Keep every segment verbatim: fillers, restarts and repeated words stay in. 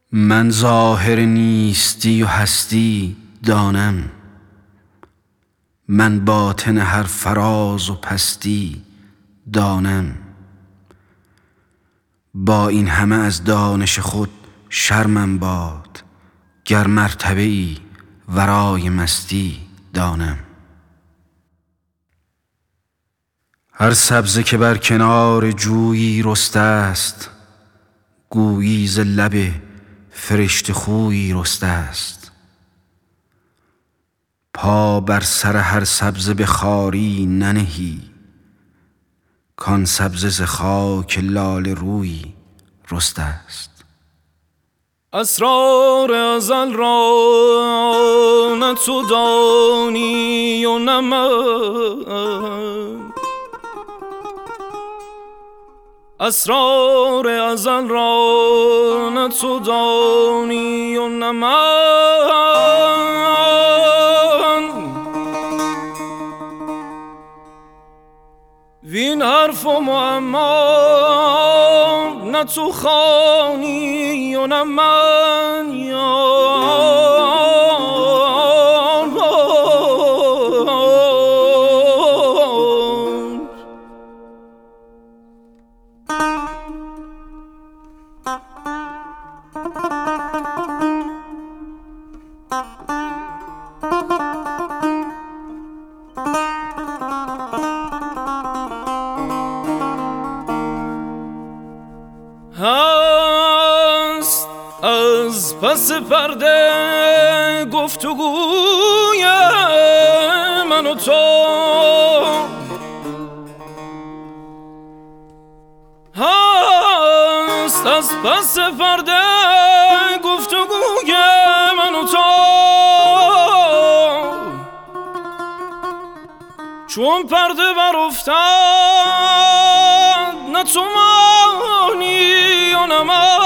من ظاهر نیستی و هستی دانم، من باطن هر فراز و پستی دانم. با این همه از دانش خود شرمم باد، گر مرتبه ای ورای مستی دانم. هر سبزه که بر کنار جویی رسته است، گویی ز لب فرشته خویی رسته است. پا بر سر هر سبزه به خواری ننهی، کان سبزه ز خاک لاله رویی رسته است. اسرار ازل را نه تو دانی و نه من، اسرار ازل را نه تو دانی و نه من. وین حرف و معما نه تو خوانی و نه من. هست از پس پرده گفتگوی من و تو، هست از پس پرده گفتگوی من و تو. چون پرده برافتاد نه تو مانی و نه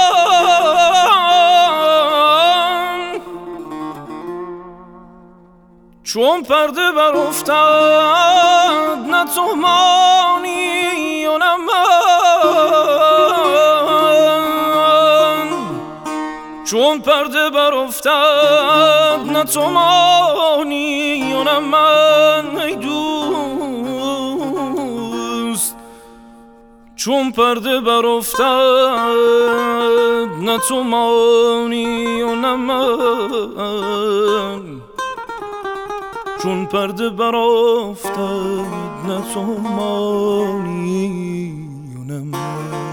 من. چون پرده برافتاد نه تو مانی و نه من. چون پرده برافتاد نه تو مانی و نه من. ای دوست چون پرده برافتاد نه تو مانی و نه من. چون پرده برافتاد نه تو مانی و نه من.